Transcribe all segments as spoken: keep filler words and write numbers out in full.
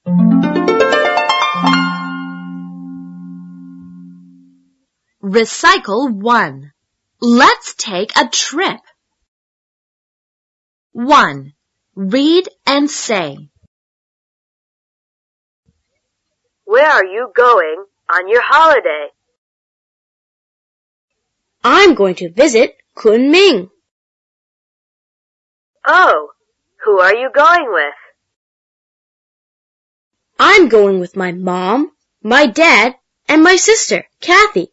Recycle one. Let's take a trip. one. Read and say. Where are you going on your holiday? I'm going to visit Kunming. Oh, who are you going with? I'm going with my mom, my dad, and my sister, Kathy.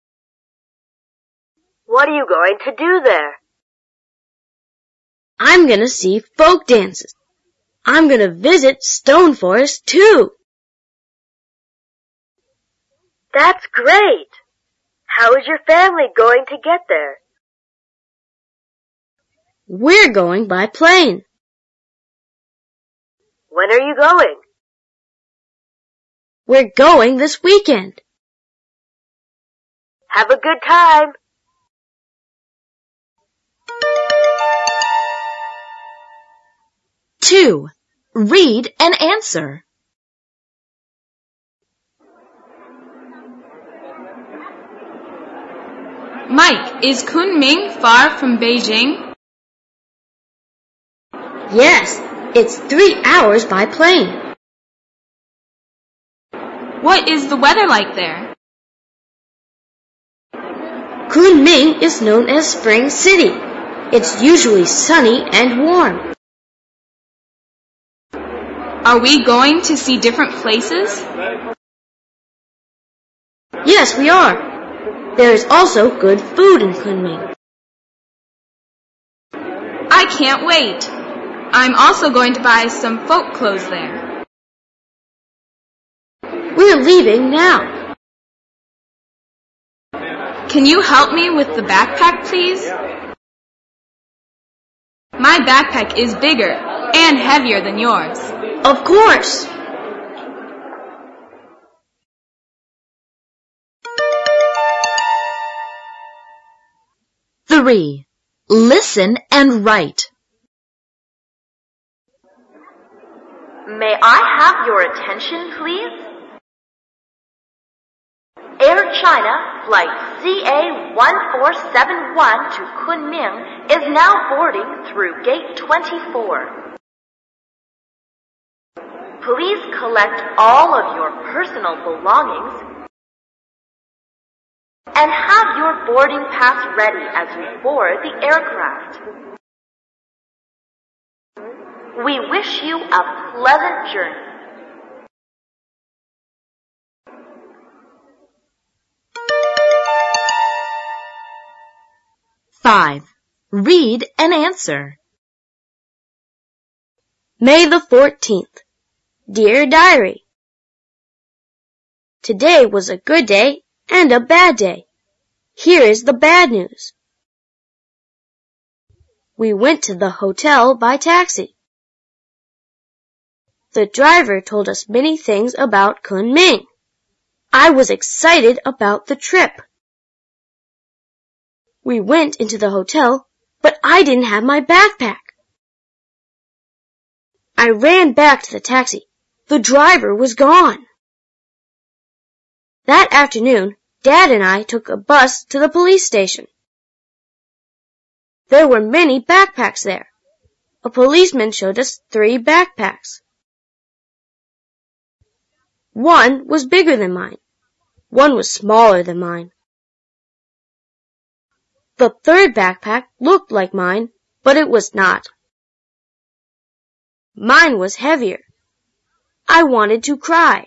What are you going to do there? I'm gonna see folk dances. I'm gonna visit Stone Forest too. That's great! How is your family going to get there? We're going by plane. When are you going? We're going this weekend. Have a good time! two. Read and answer. Mike, is Kunming far from Beijing? Yes, it's three hours by plane. What is the weather like there? Kunming is known as Spring City. It's usually sunny and warm. Are we going to see different places? Yes, we are. There is also good food in Kunming. I can't wait. I'm also going to buy some folk clothes there. We're leaving now. Can you help me with the backpack, please? My backpack is bigger and heavier than yours. Of course. three. Listen and write. May I have your attention, please? Air China Flight C A one four seven one to Kunming is now boarding through Gate twenty-four. Please collect all of your personal belongings and have your boarding pass ready as we board the aircraft. We wish you a pleasant journey. five. Read and answer. May the fourteenth. Dear Diary, today was a good day and a bad day. Here is the bad news. We went to the hotel by taxi. The driver told us many things about Kunming. I was excited about the trip. We went into the hotel, but I didn't have my backpack. I ran back to the taxi. The driver was gone. That afternoon, Dad and I took a bus to the police station. There were many backpacks there. A policeman showed us three backpacks. One was bigger than mine. One was smaller than mine. The third backpack looked like mine, but it was not. Mine was heavier. I wanted to cry.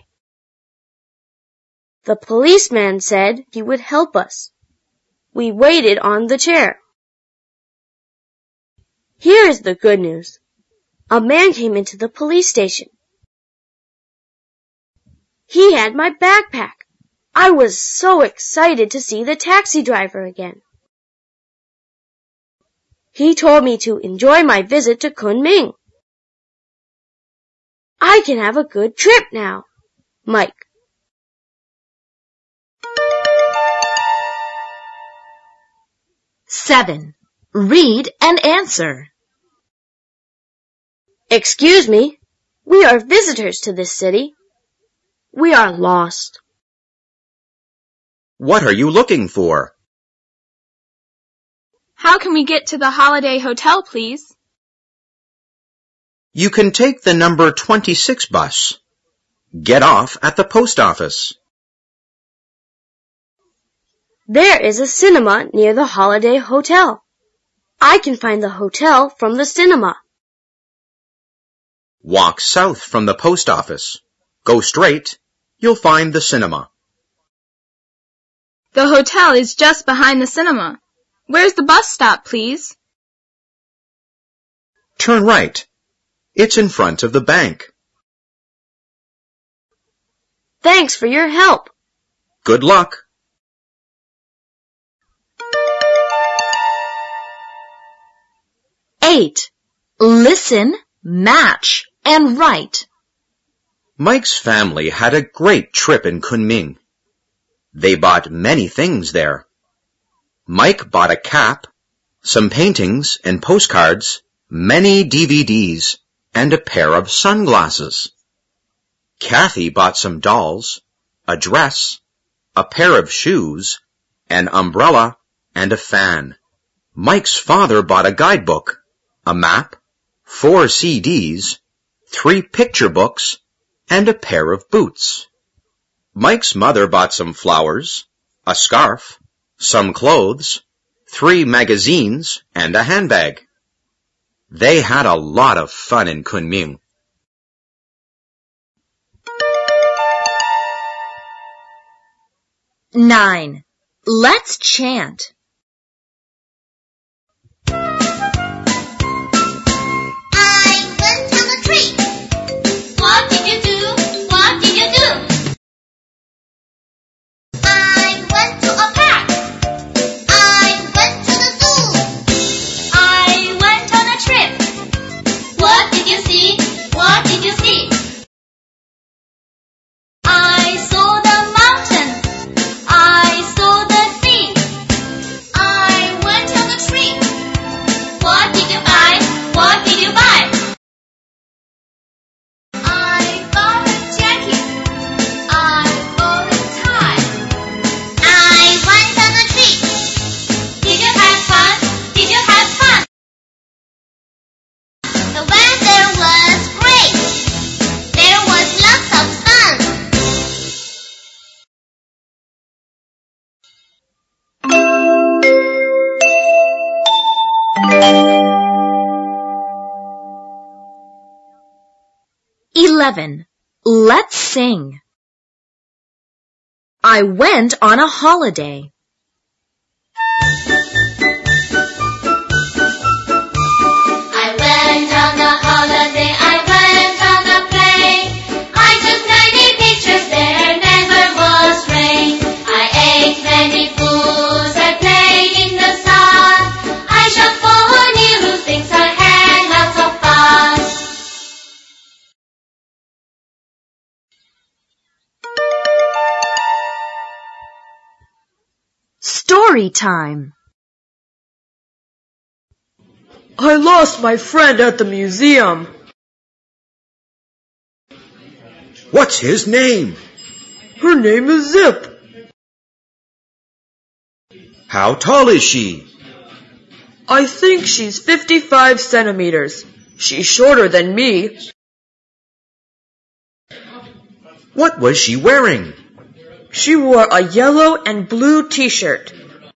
The policeman said he would help us. We waited on the chair. Here is the good news. A man came into the police station. He had my backpack. I was so excited to see the taxi driver again. He told me to enjoy my visit to Kunming. I can have a good trip now. Mike. seven. Read and answer. Excuse me, We are visitors to this city. We are lost. What are you looking for? How can we get to the Holiday Hotel, please? You can take the number twenty-six bus. Get off at the post office. There is a cinema near the Holiday Hotel. I can find the hotel from the cinema. Walk south from the post office. Go straight. You'll find the cinema. The hotel is just behind the cinema. Where's the bus stop, please? Turn right. It's in front of the bank. Thanks for your help. Good luck. Eight. Listen, match, and write. Mike's family had a great trip in Kunming. They bought many things there. Mike bought a cap, some paintings and postcards, many D V Ds, and a pair of sunglasses. Kathy bought some dolls, a dress, a pair of shoes, an umbrella, and a fan. Mike's father bought a guidebook, a map, four C Ds, three picture books, and a pair of boots. Mike's mother bought some flowers, a scarf, some clothes, three magazines, and a handbag. They had a lot of fun in Kunming. Nine. Let's chant. Eleven. Let's sing. I went on a holiday. I went on a holiday, I went on a plane. I took many pictures, there never was rain. I ate many foods, I played in the sun. I shot for new things, I had lots of fun. Story time. I lost my friend at the museum. What's his name? Her name is Zip. How tall is she? I think she's fifty-five centimeters. She's shorter than me. What was she wearing? She wore a yellow and blue t-shirt.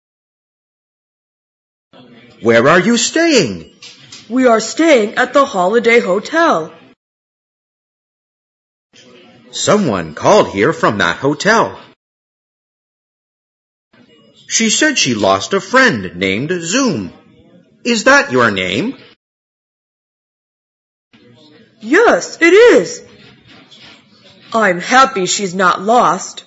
Where are you staying? We are staying at the Holiday Hotel. Someone called here from that hotel. She said she lost a friend named Zoom. Is that your name? Yes, it is. I'm happy she's not lost.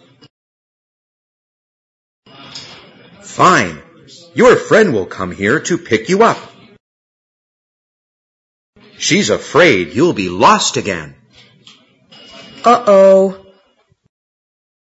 Fine. Your friend will come here to pick you up. She's afraid you'll be lost again. Uh-oh.